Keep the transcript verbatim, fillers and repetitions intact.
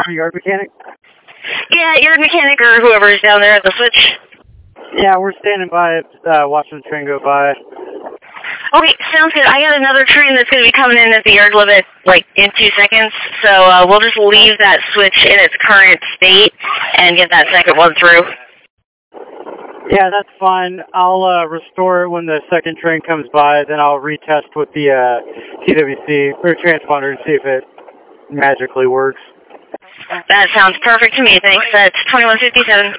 a yard mechanic? Yeah, yard mechanic or whoever's down there at the switch. Yeah, we're standing by, uh, watching the train go by. Okay, sounds good. I got another train that's going to be coming in at the yard limit, like, in two seconds, so uh, we'll just leave that switch in its current state and get that second one through. Yeah, that's fine. I'll uh, restore it when the second train comes by, then I'll retest with the uh, T W C or transponder and see if it magically works. That sounds perfect to me, thanks. That's twenty-one fifty-seven.